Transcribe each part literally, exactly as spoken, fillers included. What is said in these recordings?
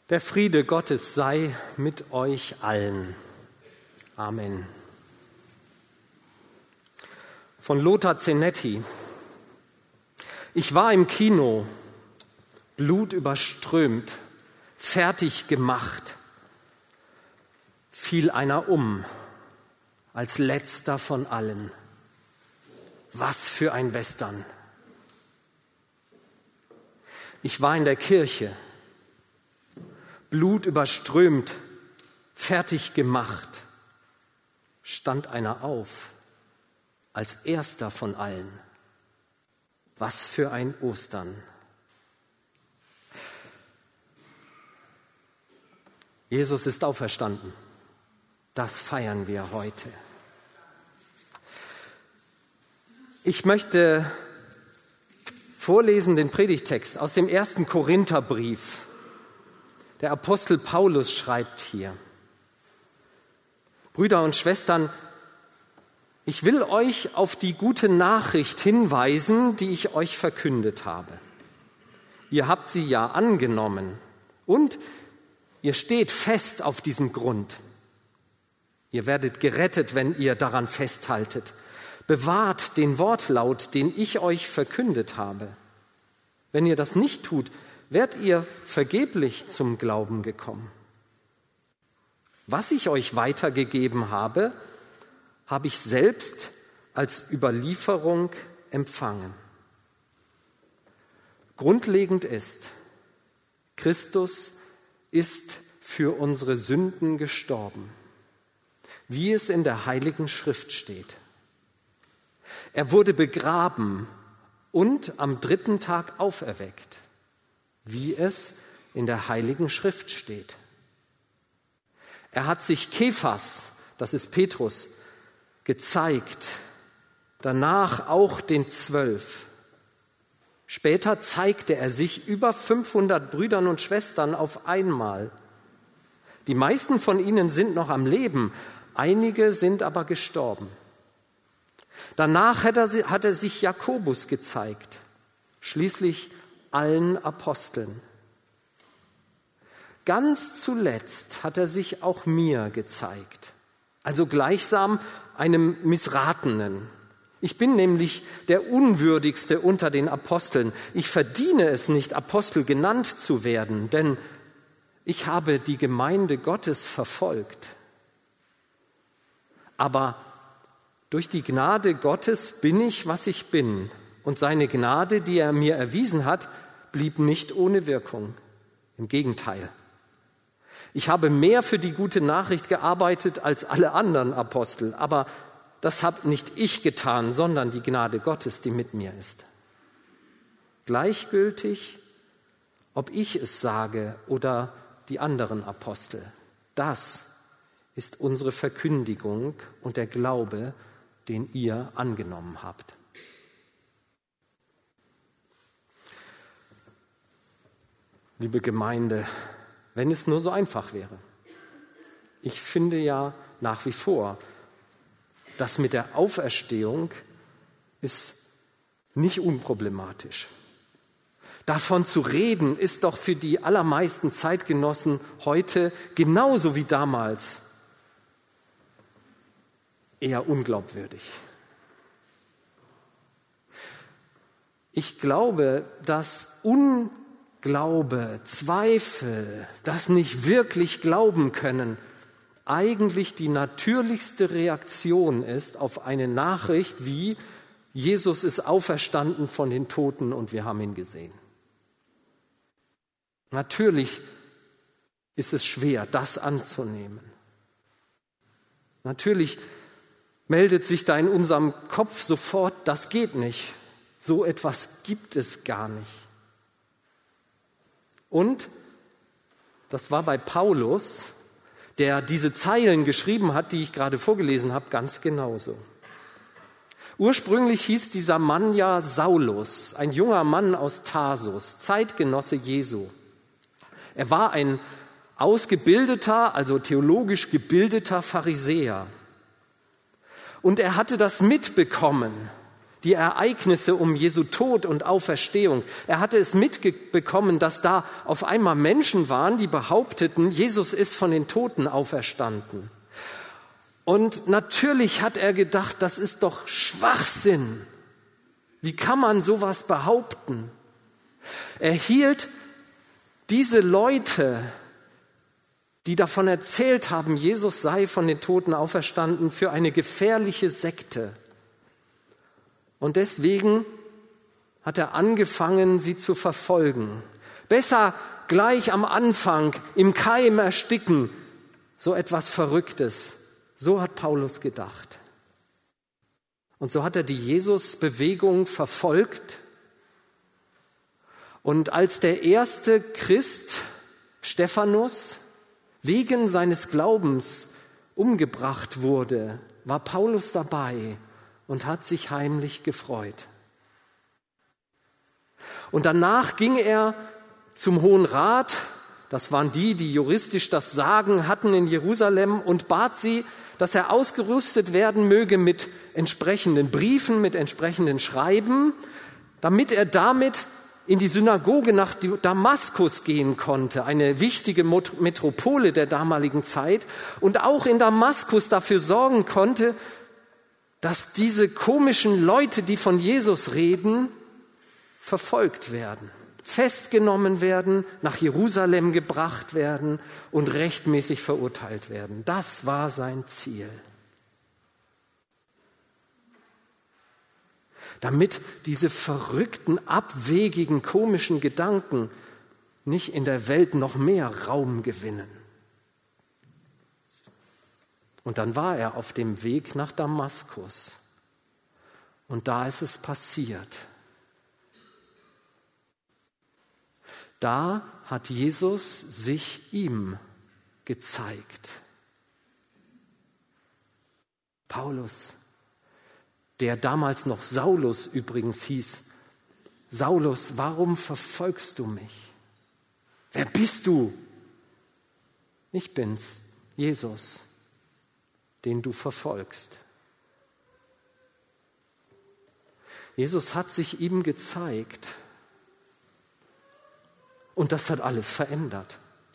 Der Friede Gottes sei mit euch allen. Amen. Von Lothar Zenetti. Ich war im Kino, blutüberströmt, fertig gemacht. Fiel einer um, als letzter von allen. Was für ein Western. Ich war in der Kirche, blutüberströmt, fertig gemacht. Stand einer auf, als erster von allen. Was für ein Ostern. Jesus ist auferstanden. Das feiern wir heute. Ich möchte vorlesen den Predigtext aus dem ersten Korintherbrief. Der Apostel Paulus schreibt hier: Brüder und Schwestern, ich will euch auf die gute Nachricht hinweisen, die ich euch verkündet habe. Ihr habt sie ja angenommen und ihr steht fest auf diesem Grund. Ihr werdet gerettet, wenn ihr daran festhaltet. Bewahrt den Wortlaut, den ich euch verkündet habe. Wenn ihr das nicht tut, werdet ihr vergeblich zum Glauben gekommen. Was ich euch weitergegeben habe, habe ich selbst als Überlieferung empfangen. Grundlegend ist, Christus ist für unsere Sünden gestorben, wie es in der Heiligen Schrift steht. Er wurde begraben und am dritten Tag auferweckt, wie es in der Heiligen Schrift steht. Er hat sich Kephas, das ist Petrus, gezeigt, danach auch den Zwölf. Später zeigte er sich über fünfhundert Brüdern und Schwestern auf einmal. Die meisten von ihnen sind noch am Leben, einige sind aber gestorben. Danach hat er, hat er sich Jakobus gezeigt, schließlich allen Aposteln. Ganz zuletzt hat er sich auch mir gezeigt, also gleichsam einem Missratenen. Ich bin nämlich der Unwürdigste unter den Aposteln. Ich verdiene es nicht, Apostel genannt zu werden, denn ich habe die Gemeinde Gottes verfolgt. Aber durch die Gnade Gottes bin ich, was ich bin. Und seine Gnade, die er mir erwiesen hat, blieb nicht ohne Wirkung. Im Gegenteil. Ich habe mehr für die gute Nachricht gearbeitet als alle anderen Apostel. Aber das habe nicht ich getan, sondern die Gnade Gottes, die mit mir ist. Gleichgültig, ob ich es sage oder die anderen Apostel. Das ist unsere Verkündigung und der Glaube, den ihr angenommen habt. Liebe Gemeinde, wenn es nur so einfach wäre. Ich finde ja nach wie vor, das mit der Auferstehung ist nicht unproblematisch. Davon zu reden, ist doch für die allermeisten Zeitgenossen heute genauso wie damals eher unglaubwürdig. Ich glaube, dass Unglaube, Zweifel, das nicht wirklich glauben können, eigentlich die natürlichste Reaktion ist auf eine Nachricht wie: Jesus ist auferstanden von den Toten und wir haben ihn gesehen. Natürlich ist es schwer, das anzunehmen. Natürlich meldet sich da in unserem Kopf sofort: Das geht nicht. So etwas gibt es gar nicht. Und das war bei Paulus, der diese Zeilen geschrieben hat, die ich gerade vorgelesen habe, ganz genauso. Ursprünglich hieß dieser Mann ja Saulus, ein junger Mann aus Tarsus, Zeitgenosse Jesu. Er war ein ausgebildeter, also theologisch gebildeter Pharisäer. Und er hatte das mitbekommen, die Ereignisse um Jesu Tod und Auferstehung. Er hatte es mitbekommen, dass da auf einmal Menschen waren, die behaupteten, Jesus ist von den Toten auferstanden. Und natürlich hat er gedacht, das ist doch Schwachsinn. Wie kann man sowas behaupten? Er hielt diese Leute, die davon erzählt haben, Jesus sei von den Toten auferstanden, für eine gefährliche Sekte. Und deswegen hat er angefangen, sie zu verfolgen. Besser gleich am Anfang im Keim ersticken, so etwas Verrücktes. So hat Paulus gedacht. Und so hat er die Jesus-Bewegung verfolgt. Und als der erste Christ, Stephanus, wegen seines Glaubens umgebracht wurde, war Paulus dabei und hat sich heimlich gefreut. Und danach ging er zum Hohen Rat, das waren die, die juristisch das Sagen hatten in Jerusalem, und bat sie, dass er ausgerüstet werden möge mit entsprechenden Briefen, mit entsprechenden Schreiben, damit er damit in die Synagoge nach Damaskus gehen konnte, eine wichtige Metropole der damaligen Zeit, und auch in Damaskus dafür sorgen konnte, dass diese komischen Leute, die von Jesus reden, verfolgt werden, festgenommen werden, nach Jerusalem gebracht werden und rechtmäßig verurteilt werden. Das war sein Ziel. Damit diese verrückten, abwegigen, komischen Gedanken nicht in der Welt noch mehr Raum gewinnen. Und dann war er auf dem Weg nach Damaskus. Und da ist es passiert. Da hat Jesus sich ihm gezeigt. Paulus, der damals noch Saulus übrigens hieß: Saulus, warum verfolgst du mich? Wer bist du? Ich bin's, Jesus, den du verfolgst. Jesus hat sich ihm gezeigt und das hat alles verändert.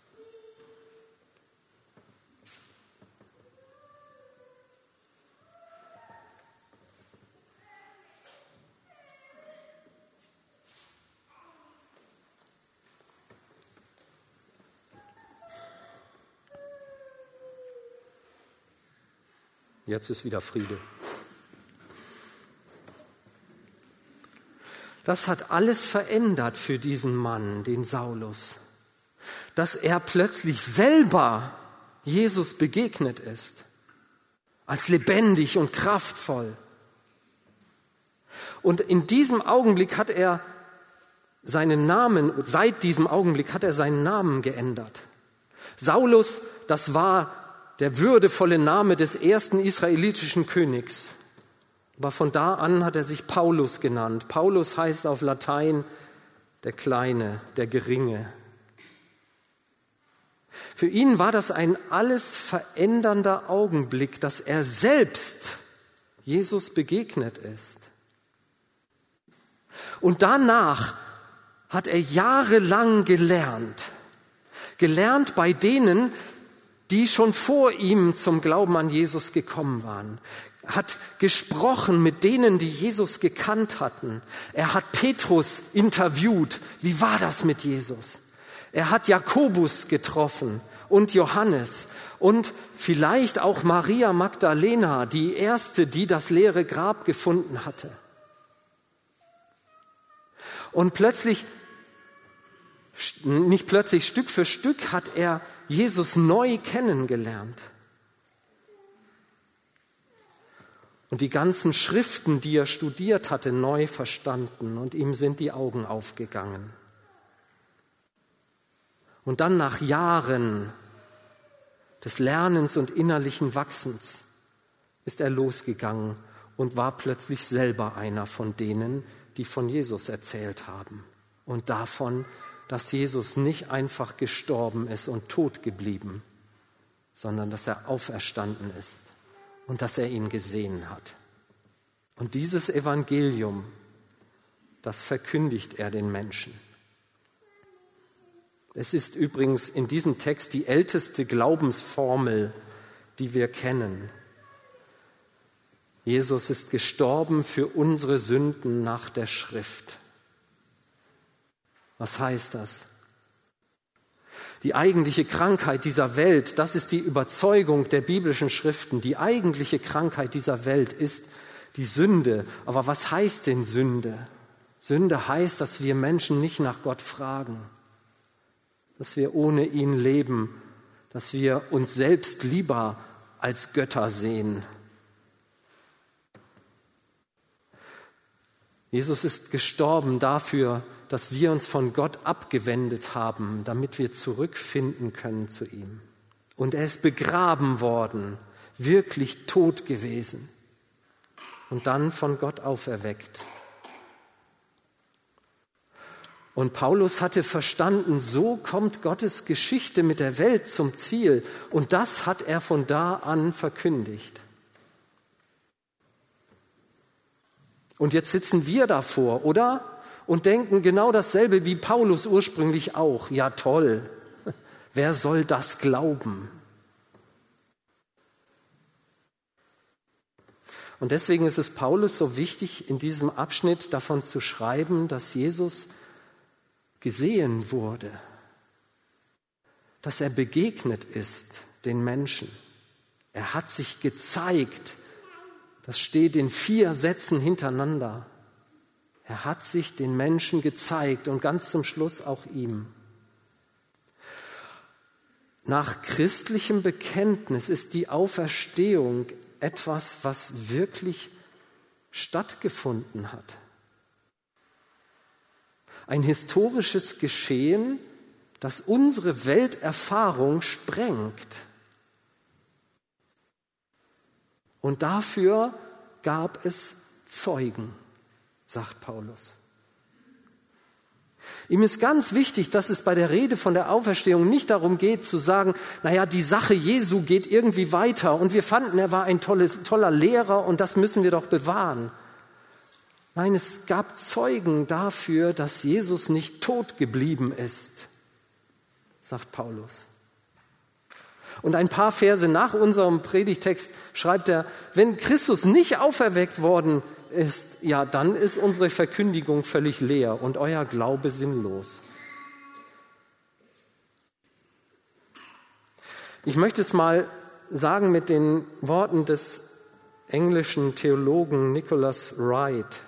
Jetzt ist wieder Friede. Das hat alles verändert für diesen Mann, den Saulus, dass er plötzlich selber Jesus begegnet ist, als lebendig und kraftvoll. Und in diesem Augenblick hat er seinen Namen, seit diesem Augenblick hat er seinen Namen geändert. Saulus, das war der würdevolle Name des ersten israelitischen Königs. Aber von da an hat er sich Paulus genannt. Paulus heißt auf Latein der Kleine, der Geringe. Für ihn war das ein alles verändernder Augenblick, dass er selbst Jesus begegnet ist. Und danach hat er jahrelang gelernt. Gelernt bei denen, die schon vor ihm zum Glauben an Jesus gekommen waren. Hat gesprochen mit denen, die Jesus gekannt hatten. Er hat Petrus interviewt. Wie war das mit Jesus? Er hat Jakobus getroffen und Johannes und vielleicht auch Maria Magdalena, die erste, die das leere Grab gefunden hatte. Und plötzlich, nicht plötzlich, Stück für Stück hat er Jesus neu kennengelernt. Und die ganzen Schriften, die er studiert hatte, neu verstanden und ihm sind die Augen aufgegangen. Und dann nach Jahren des Lernens und innerlichen Wachsens ist er losgegangen und war plötzlich selber einer von denen, die von Jesus erzählt haben und davon, dass Jesus nicht einfach gestorben ist und tot geblieben, sondern dass er auferstanden ist und dass er ihn gesehen hat. Und dieses Evangelium, das verkündigt er den Menschen. Es ist übrigens in diesem Text die älteste Glaubensformel, die wir kennen. Jesus ist gestorben für unsere Sünden nach der Schrift. Was heißt das? Die eigentliche Krankheit dieser Welt, das ist die Überzeugung der biblischen Schriften, die eigentliche Krankheit dieser Welt ist die Sünde. Aber was heißt denn Sünde? Sünde heißt, dass wir Menschen nicht nach Gott fragen, dass wir ohne ihn leben, dass wir uns selbst lieber als Götter sehen. Jesus ist gestorben dafür, dass wir uns von Gott abgewendet haben, damit wir zurückfinden können zu ihm. Und er ist begraben worden, wirklich tot gewesen und dann von Gott auferweckt. Und Paulus hatte verstanden, so kommt Gottes Geschichte mit der Welt zum Ziel. Und das hat er von da an verkündigt. Und jetzt sitzen wir davor, oder? Und denken genau dasselbe wie Paulus ursprünglich auch. Ja toll, wer soll das glauben? Und deswegen ist es Paulus so wichtig, in diesem Abschnitt davon zu schreiben, dass Jesus gesehen wurde, dass er begegnet ist den Menschen. Er hat sich gezeigt. Das steht in vier Sätzen hintereinander. Er hat sich den Menschen gezeigt und ganz zum Schluss auch ihm. Nach christlichem Bekenntnis ist die Auferstehung etwas, was wirklich stattgefunden hat. Ein historisches Geschehen, das unsere Welterfahrung sprengt. Und dafür gab es Zeugen, sagt Paulus. Ihm ist ganz wichtig, dass es bei der Rede von der Auferstehung nicht darum geht, zu sagen, naja, die Sache Jesu geht irgendwie weiter und wir fanden, er war ein tolles, toller Lehrer und das müssen wir doch bewahren. Nein, es gab Zeugen dafür, dass Jesus nicht tot geblieben ist, sagt Paulus. Und ein paar Verse nach unserem Predigtext schreibt er, wenn Christus nicht auferweckt worden ist, ja, dann ist unsere Verkündigung völlig leer und euer Glaube sinnlos. Ich möchte es mal sagen mit den Worten des englischen Theologen Nicholas Wright.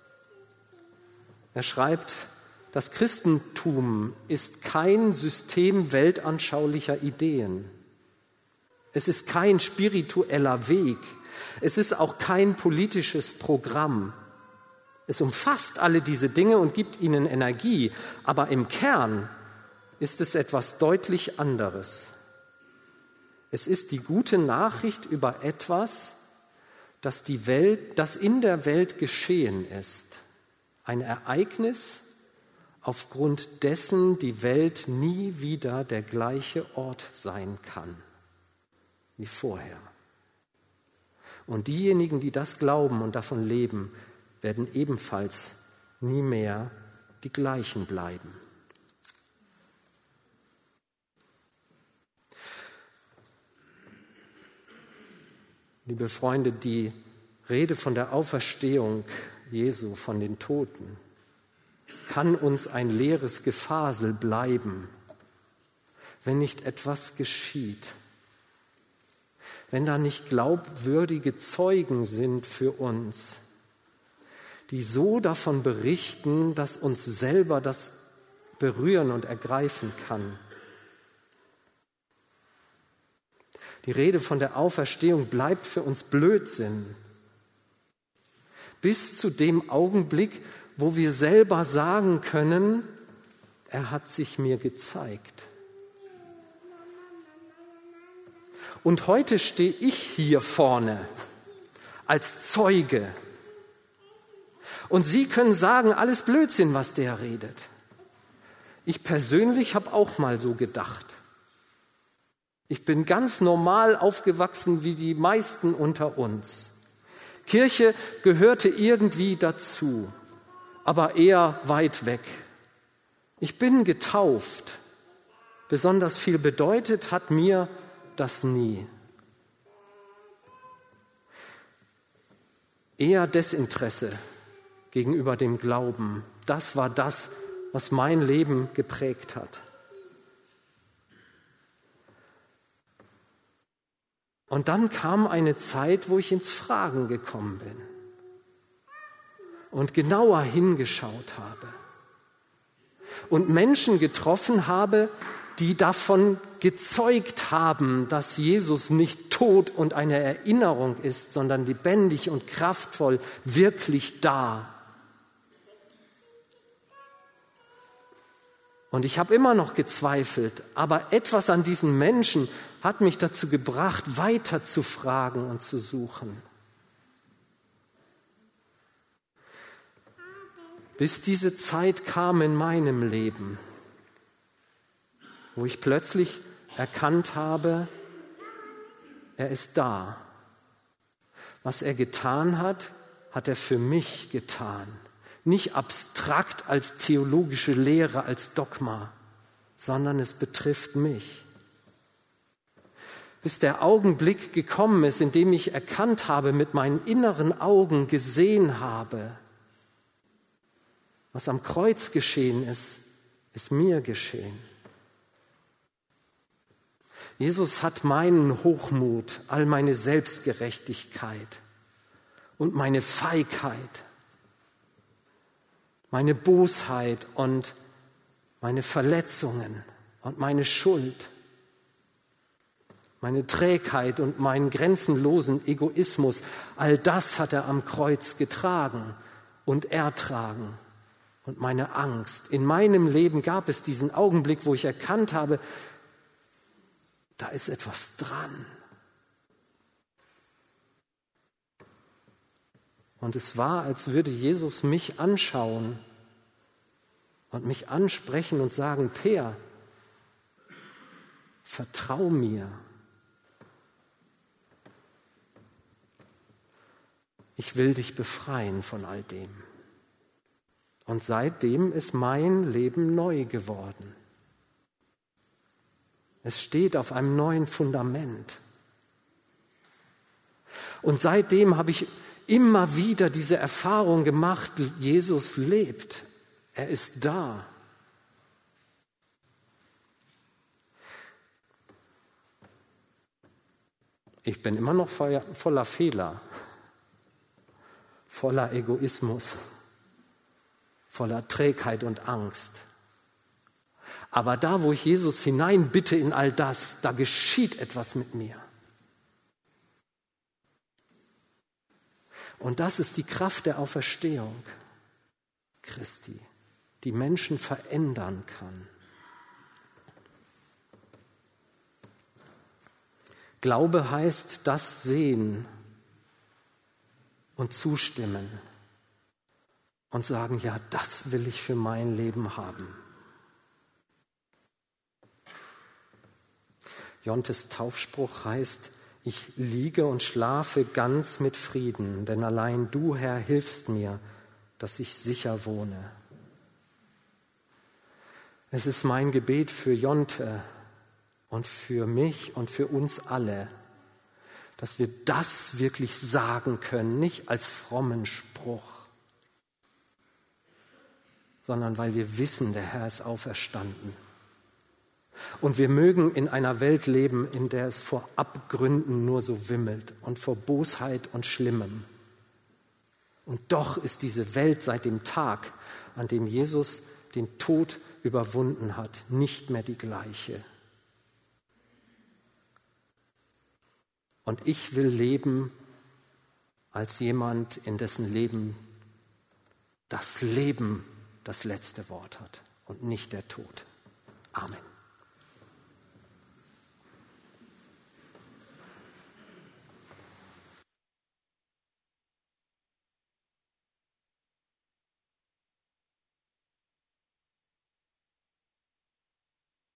Er schreibt, das Christentum ist kein System weltanschaulicher Ideen. Es ist kein spiritueller Weg. Es ist auch kein politisches Programm. Es umfasst alle diese Dinge und gibt ihnen Energie. Aber im Kern ist es etwas deutlich anderes. Es ist die gute Nachricht über etwas, das die Welt, das in der Welt geschehen ist. Ein Ereignis, aufgrund dessen die Welt nie wieder der gleiche Ort sein kann wie vorher. Und diejenigen, die das glauben und davon leben, werden ebenfalls nie mehr die gleichen bleiben. Liebe Freunde, die Rede von der Auferstehung Jesu von den Toten kann uns ein leeres Gefasel bleiben, wenn nicht etwas geschieht. Wenn da nicht glaubwürdige Zeugen sind für uns, die so davon berichten, dass uns selber das berühren und ergreifen kann. Die Rede von der Auferstehung bleibt für uns Blödsinn. Bis zu dem Augenblick, wo wir selber sagen können, er hat sich mir gezeigt. Und heute stehe ich hier vorne als Zeuge. Und Sie können sagen, alles Blödsinn, was der redet. Ich persönlich habe auch mal so gedacht. Ich bin ganz normal aufgewachsen wie die meisten unter uns. Kirche gehörte irgendwie dazu, aber eher weit weg. Ich bin getauft. Besonders viel bedeutet hat mir das nie. Eher Desinteresse gegenüber dem Glauben. Das war das, was mein Leben geprägt hat. Und dann kam eine Zeit, wo ich ins Fragen gekommen bin und genauer hingeschaut habe und Menschen getroffen habe, die davon gezeugt haben, dass Jesus nicht tot und eine Erinnerung ist, sondern lebendig und kraftvoll, wirklich da. Und ich habe immer noch gezweifelt, aber etwas an diesen Menschen hat mich dazu gebracht, weiter zu fragen und zu suchen. Bis diese Zeit kam in meinem Leben, wo ich plötzlich erkannt habe, er ist da. Was er getan hat, hat er für mich getan. Nicht abstrakt als theologische Lehre, als Dogma, sondern es betrifft mich. Bis der Augenblick gekommen ist, in dem ich erkannt habe, mit meinen inneren Augen gesehen habe, was am Kreuz geschehen ist, ist mir geschehen. Jesus hat meinen Hochmut, all meine Selbstgerechtigkeit und meine Feigheit, meine Bosheit und meine Verletzungen und meine Schuld, meine Trägheit und meinen grenzenlosen Egoismus, all das hat er am Kreuz getragen und ertragen. Und meine Angst. In meinem Leben gab es diesen Augenblick, wo ich erkannt habe, da ist etwas dran. Und es war, als würde Jesus mich anschauen und mich ansprechen und sagen, Peer, vertrau mir. Ich will dich befreien von all dem. Und seitdem ist mein Leben neu geworden. Es steht auf einem neuen Fundament. Und seitdem habe ich immer wieder diese Erfahrung gemacht, Jesus lebt. Er ist da. Ich bin immer noch voller Fehler, voller Egoismus, voller Trägheit und Angst. Aber da, wo ich Jesus hineinbitte in all das, da geschieht etwas mit mir. Und das ist die Kraft der Auferstehung Christi, die Menschen verändern kann. Glaube heißt das sehen und zustimmen. Und sagen, ja, das will ich für mein Leben haben. Jontes Taufspruch heißt, ich liege und schlafe ganz mit Frieden, denn allein du, Herr, hilfst mir, dass ich sicher wohne. Es ist mein Gebet für Jonte und für mich und für uns alle, dass wir das wirklich sagen können, nicht als frommen Spruch, sondern weil wir wissen, der Herr ist auferstanden. Und wir mögen in einer Welt leben, in der es vor Abgründen nur so wimmelt und vor Bosheit und Schlimmem. Und doch ist diese Welt seit dem Tag, an dem Jesus den Tod überwunden hat, nicht mehr die gleiche. Und ich will leben als jemand, in dessen Leben das Leben das letzte Wort hat und nicht der Tod. Amen.